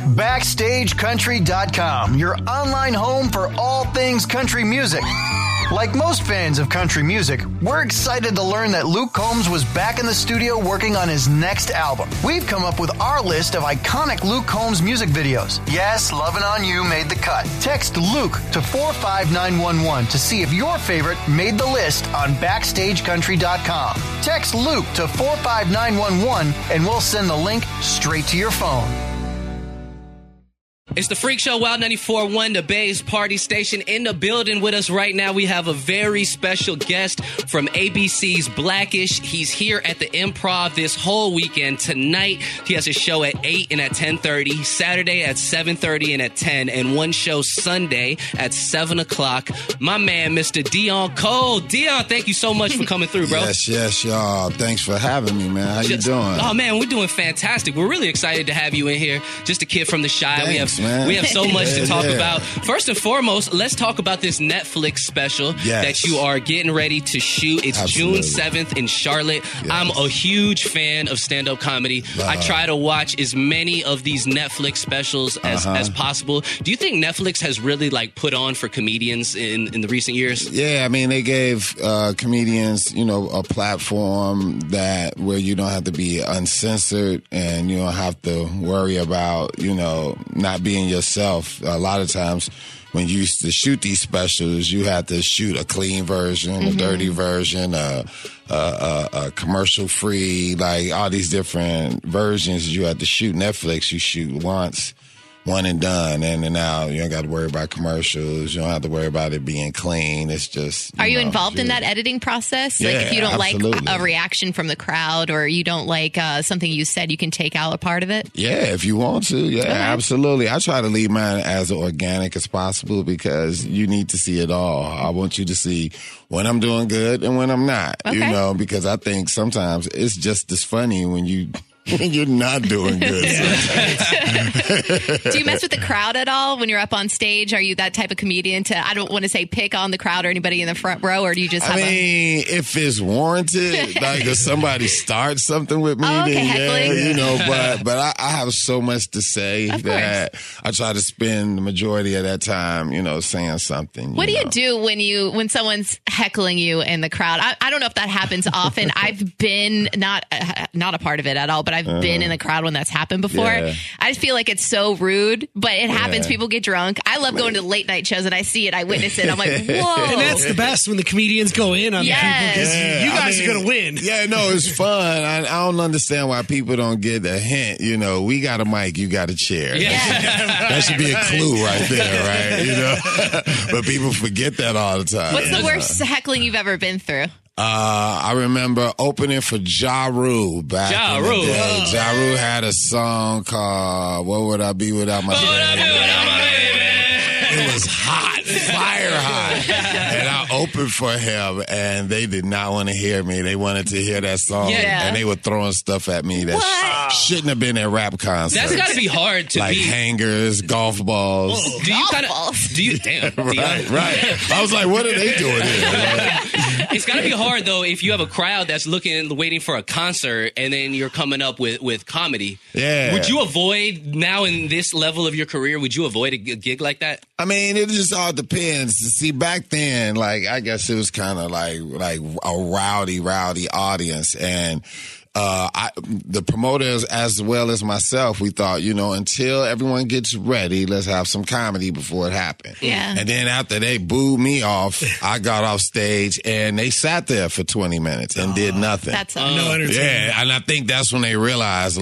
BackstageCountry.com, your online home for all things country music. Like most fans of country music, we're excited to learn that Luke Combs was back in the studio working on his next album. We've come up with our list of iconic Luke Combs music videos. Yes, Lovin' On You made the cut. Text Luke to 45911 to see if your favorite made the list on BackstageCountry.com. Text Luke to 45911 and we'll send the link straight to your phone. It's the Freak Show, Wild 94.1, the Bay's party station. In the building with us right now, we have a very special guest from ABC's Blackish. He's here at the Improv this whole weekend. Tonight, he has a show at 8 and at 10:30, Saturday at 7:30 and at 10, and one show Sunday at 7 o'clock. My man, Mr. Deon Cole. Deon, thank you so much for coming through, bro. Yes, y'all. Thanks for having me, man. How you doing? Oh, man, we're doing fantastic. We're really excited to have you in here. Just a kid from the Chi. Thanks, We have so much to talk about. First and foremost, let's talk about this Netflix special that you are getting ready to shoot. It's June 7th in Charlotte. Yes. I'm a huge fan of stand-up comedy. I try to watch as many of these Netflix specials as possible. Do you think Netflix has really put on for comedians in the recent years? Yeah, I mean, they gave comedians, a platform where you don't have to be uncensored and you don't have to worry about, not being yourself. A lot of times when you used to shoot these specials, you had to shoot a clean version, a dirty version, a commercial free, all these different versions you had to shoot. Netflix, you shoot once, one and done, and now you don't got to worry about commercials. You don't have to worry about it being clean. It's just... Are you involved in that editing process? If you don't absolutely. like a reaction from the crowd or you don't like something you said, you can take out a part of it? Yeah, if you want to. Yeah, absolutely. I try to leave mine as organic as possible because you need to see it all. I want you to see when I'm doing good and when I'm not, because I think sometimes it's just as funny when you're not doing good. Do you mess with the crowd at all when you're up on stage? Are you that type of comedian to, I don't want to say pick on the crowd or anybody in the front row, or do you just have if it's warranted, if somebody starts something with me, but I have so much to say that I try to spend the majority of that time, saying something. What do you do when someone's heckling you in the crowd? I don't know if that happens often. I've been not a part of it at all, but I've been in the crowd when that's happened before. Yeah. I just feel like it's so rude, but it happens. People get drunk. I love going to the late night shows and I see it. I witness it. I'm like, whoa. And that's the best when the comedians go in on people because you guys are going to win. Yeah, no, it's fun. I don't understand why people don't get a hint. We got a mic, you got a chair. Yeah. That should be a clue right there, right? But people forget that all the time. What's the worst heckling you've ever been through? I remember opening for Ja Rule back in the day. Ja Rule had a song called "What Would I Be Without My Baby?" It was hot, fire hot. And I opened for him, and they did not want to hear me. They wanted to hear that song, and they were throwing stuff at me that shouldn't have been at rap concerts. That's got to be hard to like hangers, golf balls. Do you? Damn. Right. I was like, what are they doing here? It's got to be hard, though, if you have a crowd that's waiting for a concert, and then you're coming up with comedy. Yeah. Would you avoid, now in this level of your career, would you avoid a gig like that? I mean, it just all depends. See, back then, I guess it was kind of like a rowdy audience. And the promoters as well as myself, we thought, until everyone gets ready, let's have some comedy before it happened. Yeah. And then after they booed me off, I got off stage and they sat there for 20 minutes and did nothing. That's no entertainment. Yeah, and I think that's when they realized,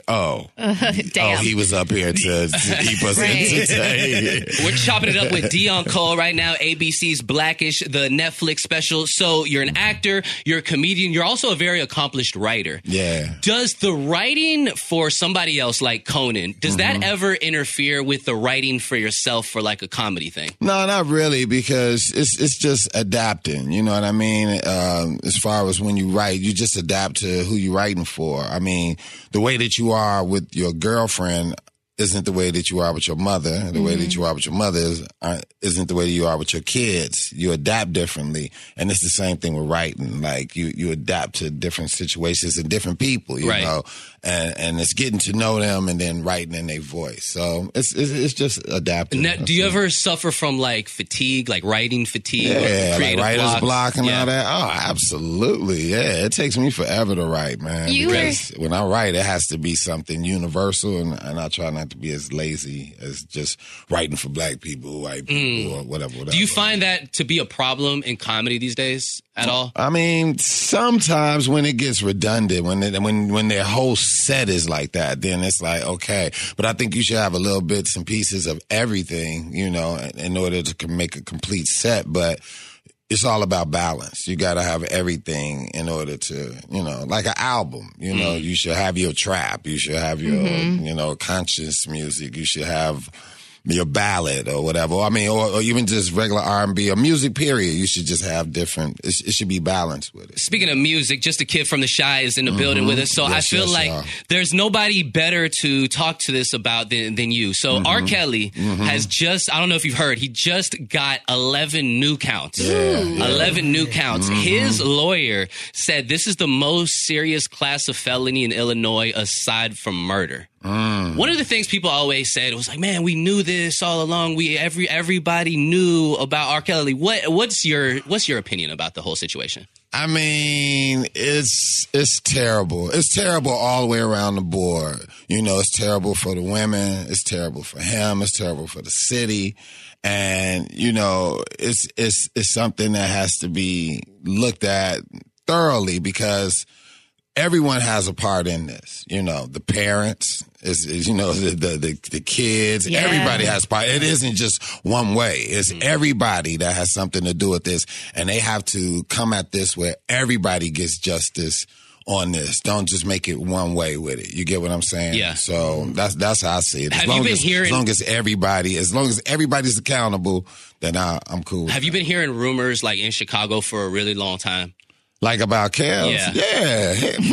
damn. He was up here to keep us entertained. We're chopping it up with Deon Cole right now, ABC's Blackish, the Netflix special. So you're an actor, you're a comedian, you're also a very accomplished writer. Yeah. Does the writing for somebody else like Conan, does that ever interfere with the writing for yourself for like a comedy thing? No, not really, because it's just adapting. You know what I mean? As far as when you write, you just adapt to who you're writing for. I mean, the way that you are with your girlfriend isn't the way that you are with your mother. The way that you are with your mother isn't the way that you are with your kids. You adapt differently. And it's the same thing with writing. Like, you adapt to different situations and different people, you know. and it's getting to know them and then writing in their voice. So it's just adapting. Now, do you ever suffer from like fatigue, like writing fatigue, or creative like writer's block? block and all that? Oh, absolutely. Yeah, it takes me forever to write, man. Because when I write, it has to be something universal, and I try not to be as lazy as just writing for black people, white people, or whatever. Do you find that to be a problem in comedy these days at all? I mean, sometimes when it gets redundant, when their whole set is like that, then it's like, okay. But I think you should have a little bits and pieces of everything, you know, in order to make a complete set. But it's all about balance. You got to have everything in order to, you know, like an album, you know, you should have your trap. You should have your, you know, conscious music. You should have your ballad or whatever. I mean, or even just regular R&B or music, period. You should just have different, it should be balanced with it. Speaking of music, Just a Kid from the Chi is in the building with us. So I feel like there's nobody better to talk to this about than you. So R. Kelly has just, I don't know if you've heard, he just got 11 new counts. 11 new counts. His lawyer said this is the most serious class of felony in Illinois aside from murder. One of the things people always said was like, man, we knew this all along. Everybody knew about R. Kelly. What's your opinion about the whole situation? I mean, it's terrible. It's terrible all the way around the board. You know, it's terrible for the women. It's terrible for him. It's terrible for the city. And, you know, it's something that has to be looked at thoroughly because everyone has a part in this. You know, the parents, is you know, the kids, everybody has part. It isn't just one way. It's everybody that has something to do with this. And they have to come at this where everybody gets justice on this. Don't just make it one way with it. You get what I'm saying? Yeah. So that's how I see it. As long as everybody's accountable, then I'm cool. Have you been hearing rumors like in Chicago for a really long time? Like about Kels? Yeah,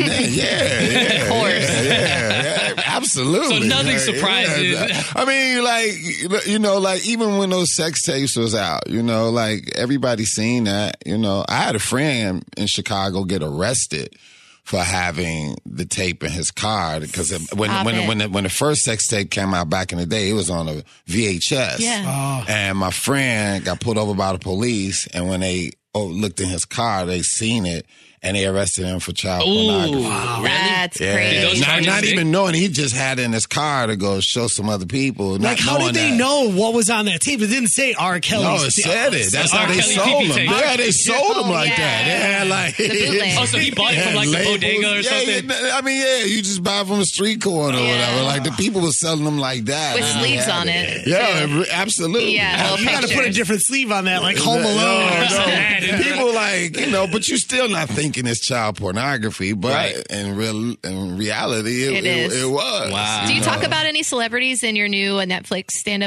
absolutely. So nothing surprises. I mean, like, you know, like even when those sex tapes was out, you know, like everybody seen that, you know. I had a friend in Chicago get arrested for having the tape in his car because when the first sex tape came out back in the day, it was on a VHS. Yeah. And my friend got pulled over by the police, and when they looked in his car, they seen it, and they arrested him for child pornography. Wow. Really? That's crazy. Not even knowing, he just had it in his car to go show some other people. Like, how did they know what was on that tape? It didn't say R. Kelly. No, it said it. That's how they sold him. Yeah, they sold him like that. They had like... so he bought it from like the bodega or something? I mean, you just buy it from a street corner or whatever. Like, the people were selling them like that. With sleeves on it. Yeah, absolutely. Yeah, you got to put a different sleeve on that, like Home Alone or something. People like, you know, but you still not thinking it's child pornography, but in reality, it was. Wow. Do you talk about any celebrities in your new Netflix stand-up?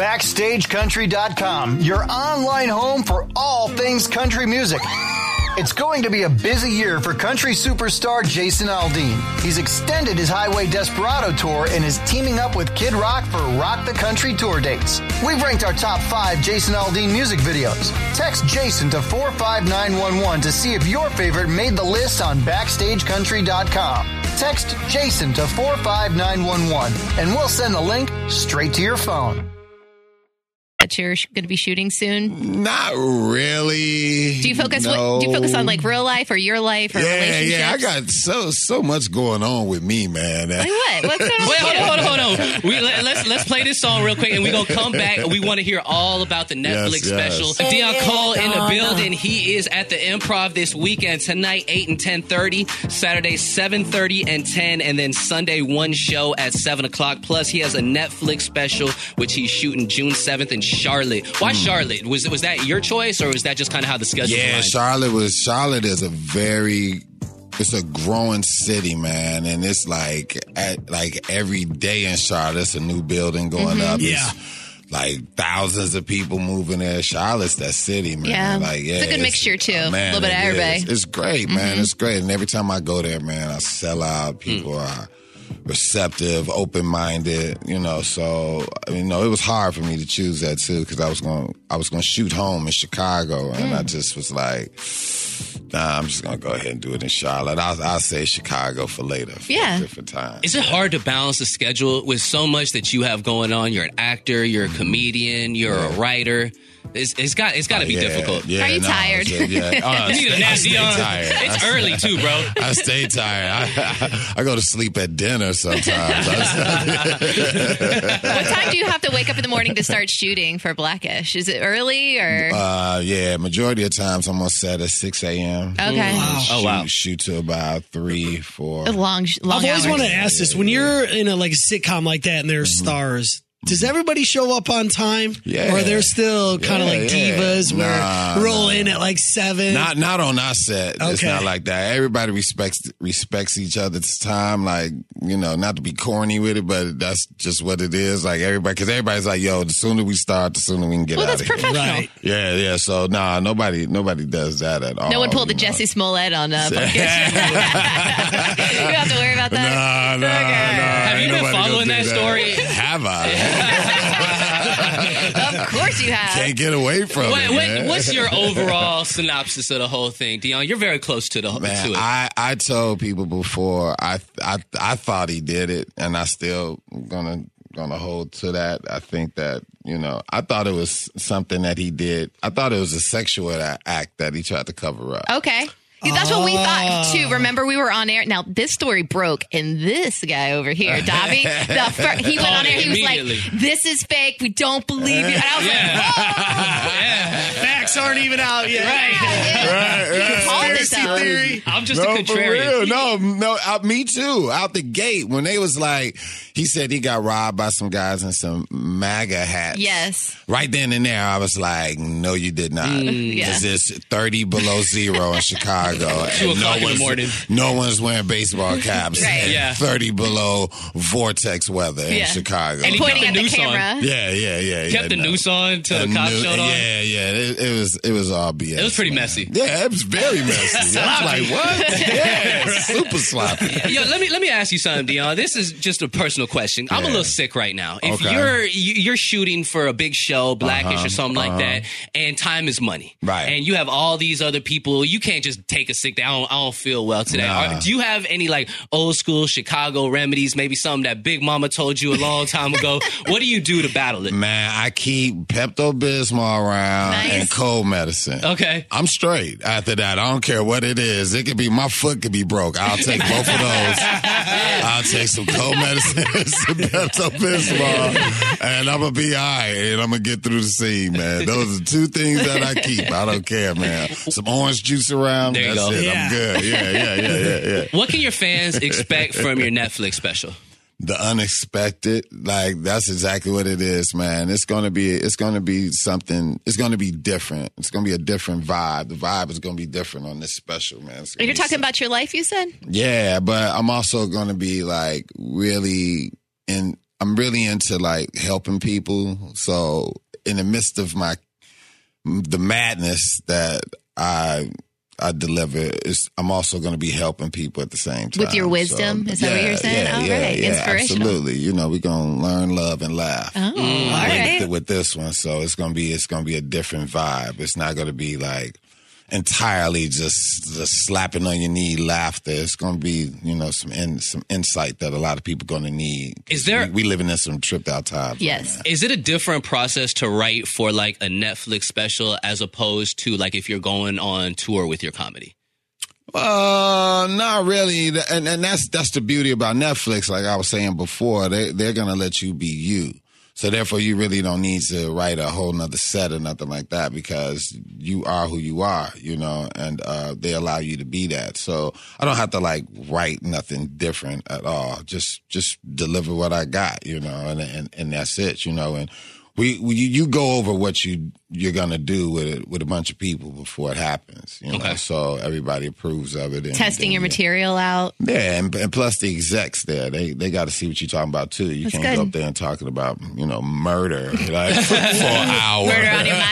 BackstageCountry.com, your online home for all things country music. It's going to be a busy year for country superstar Jason Aldean. He's extended his Highway Desperado tour and is teaming up with Kid Rock for Rock the Country tour dates. We've ranked our top 5 Jason Aldean music videos. Text Jason to 45911 to see if your favorite made the list on BackstageCountry.com. Text Jason to 45911 and we'll send the link straight to your phone. That you're going to be shooting soon? Not really. Do you focus? Do you focus on like real life or your life or relationships? Yeah, I got so much going on with me, man. Like what? What's going on? Wait, hold on. Let's play this song real quick, and we're gonna come back. We want to hear all about the Netflix special. Deon Cole in the building. He is at the Improv this weekend tonight, 8 and 10:30. Saturday 7:30 and 10, and then Sunday one show at 7 o'clock. Plus, he has a Netflix special which he's shooting June 7th in Charlotte. Why Charlotte? Was that your choice, or was that just kind of how the schedule was? Yeah, Charlotte is it's a growing city, man, and it's like every day in Charlotte, it's a new building going up. Yeah. It's like thousands of people moving there. Charlotte's that city, man. Yeah. Like, it's a good mixture too. Man, a little bit of everybody. It's great, man. It's great, and every time I go there, man, I sell out. People are receptive, open-minded, you know. So, you know, it was hard for me to choose that too because I was going to shoot home in Chicago, and I just was like, Nah, I'm just gonna go ahead and do it in Charlotte. I'll say Chicago for later. For a different time. Is it hard to balance the schedule with so much that you have going on? You're an actor, you're a comedian, you're a writer. It's got to be difficult. Yeah, are you tired? You need a nap. It's early too, bro. I stay tired. I go to sleep at dinner sometimes. What time do you have to wake up in the morning to start shooting for Blackish? Is it early or? Majority of times I'm on set at 6 a.m. Okay. Wow. Shoot to about 3, 4. Long I've always hours. wanted to ask this: when you're in a sitcom like that and there's stars, does everybody show up on time? Yeah. Or they're still kind of divas where roll in at 7? Not on our set. Okay. It's not like that. Everybody respects each other's time. Not to be corny with it, but that's just what it is. Because everybody's like, yo, the sooner we start, the sooner we can get out of here. Well, that's professional. Right. Yeah. So, nobody does that at all. No one pulled the Jesse Smollett on Blackish. You don't have to worry about that. No. Have you been following that story? Have I? Of course you have. Can't get away from it. Man. What's your overall synopsis of the whole thing, Dion? You're very close to to it. I told people before I thought he did it, and I still gonna hold to that. I think that I thought it was something that he did. I thought it was a sexual act that he tried to cover up. Okay. That's what we thought, too. Remember, we were on air. Now, this story broke, and this guy over here, Davi, he went on air. He was like, this is fake. We don't believe you. And I was like, whoa. Facts aren't even out yet. Right. Theory. I'm just a contrarian. No, me too. Out the gate, when they was he said he got robbed by some guys in some MAGA hats. Yes. Right then and there, I was like, no, you did not. Because it's 30 below zero in Chicago. 2 o'clock in the morning. No one's wearing baseball caps. Right. And 30 below vortex weather in Chicago. And he pointing kept at the camera. Yeah. Kept the noose on till the cops showed on. Yeah. It was all BS. It was pretty messy. Yeah, it was very messy. I was like, what? Yeah, super sloppy. Yo, let me ask you something, Dion. This is just a personal question. I'm a little sick right now. If you're shooting for a big show, Blackish or something like that, and time is money, right? And you have all these other people, you can't just take a sick day. I don't feel well today. Nah. Do you have any old school Chicago remedies? Maybe something that Big Mama told you a long time ago. What do you do to battle it? Man, I keep Pepto-Bismol around and cold medicine. Okay, I'm straight after that. I don't care what it is. It could be my foot could be broke. I'll take both of those. I'll take some cold medicine, some Pepto-Bismol, and I'm gonna be all right. And I'm gonna get through the scene, man. Those are 2 things that I keep. I don't care, man. Some orange juice around. There you That's go. it. I'm good. Yeah. What can your fans expect from your Netflix special? The unexpected, that's exactly what it is, man. It's gonna be something. It's gonna be different. It's gonna be a different vibe. The vibe is gonna be different on this special, man. You're talking about your life, you said? Yeah, but I'm also gonna be really I'm really into helping people. So in the midst of the madness that I deliver, I'm also going to be helping people at the same time. With your wisdom? Is that what you're saying? Right. Inspirational. Absolutely. We're going to learn, love, and laugh. Oh, all right. With this one. So it's going to be a different vibe. It's not going to be entirely just slapping on your knee laughter. It's going to be, some insight that a lot of people are going to need. Is there... We living in some tripped out times. Yes. Right. Is it a different process to write for a Netflix special as opposed to if you're going on tour with your comedy? Not really. And that's the beauty about Netflix. Like I was saying before, they're going to let you be you. So therefore, you really don't need to write a whole nother set or nothing like that because you are who you are, and they allow you to be that. So I don't have to write nothing different at all. Just deliver what I got, and that's it, and you go over what you're gonna do with a bunch of people before it happens, Okay. So everybody approves of it. And, testing your material out. Yeah, and plus the execs there, they got to see what you're talking about too. You can't go up there and talking about murder for an hour. Murder on your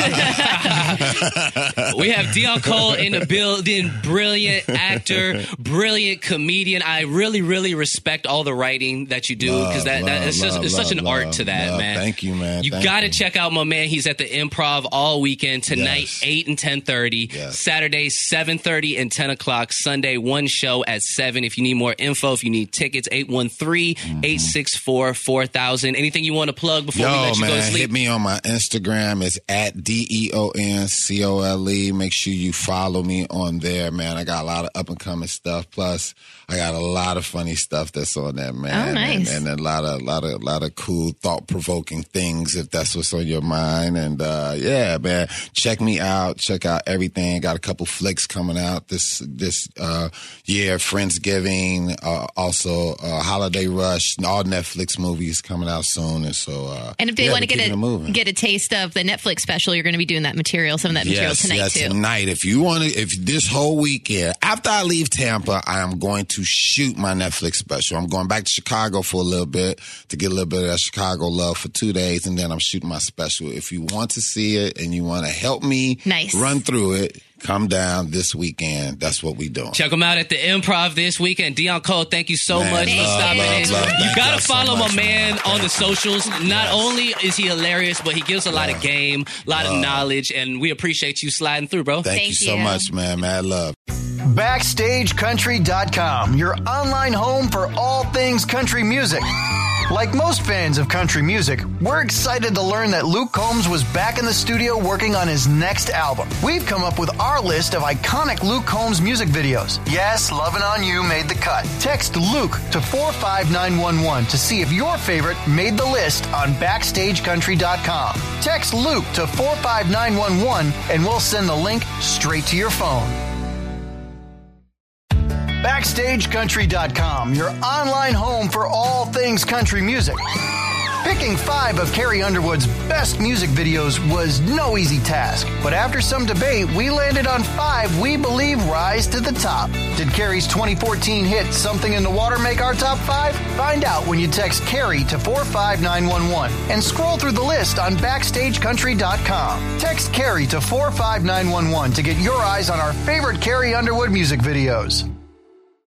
mind. We have Dion Cole in the building. Brilliant actor, brilliant comedian. I really, really respect all the writing that you do because it's such an art to that, man. Thank you, man. man. You got to check out my man. He's at the Improv all weekend. Tonight, 8 and 10:30. Yes. Saturday, 7:30 and 10 o'clock. Sunday, one show at 7. If you need more info, if you need tickets, 813-864-4000. Anything you want to plug before we let you go to sleep? Hit me on my Instagram. It's at DEONCOLE. Make sure you follow me on there, man. I got a lot of up-and-coming stuff. Plus, I got a lot of funny stuff that's on there, man. Oh, nice. And a lot of cool, thought-provoking things, if that's what's on your mind. And yeah, man, check me out. Check out everything. Got a couple flicks coming out this year. Friendsgiving, also Holiday Rush, all Netflix movies coming out soon. And so, and if they want to get a taste of the Netflix special, you're going to be doing that material, some of that material tonight too. Tonight. If you want to, if this whole weekend after I leave Tampa, I am going to shoot my Netflix special. I'm going back to Chicago for a little bit to get a little bit of that Chicago love for 2 days, and then I'm shooting my special. If you want to see it and you want to help me run through it, come down this weekend. That's what we doing. Check them out at the Improv this weekend. Deon Cole, thank you so much for stopping in. You got to follow my man on the socials. Not only is he hilarious, but he gives a lot of game, a lot of knowledge, and we appreciate you sliding through, bro. Thank you so much, man. Mad love. BackstageCountry.com, your online home for all things country music. Like most fans of country music, we're excited to learn that Luke Combs was back in the studio working on his next album. We've come up with our list of iconic Luke Combs music videos. Yes, Lovin' On You made the cut. Text Luke to 45911 to see if your favorite made the list on BackstageCountry.com. Text Luke to 45911 and we'll send the link straight to your phone. BackstageCountry.com, your online home for all things country music. Picking 5 of Carrie Underwood's best music videos was no easy task, but after some debate, we landed on 5 we believe rise to the top. Did Carrie's 2014 hit Something in the Water make our top 5? Find out when you text Carrie to 45911 and scroll through the list on BackstageCountry.com. Text Carrie to 45911 to get your eyes on our favorite Carrie Underwood music videos.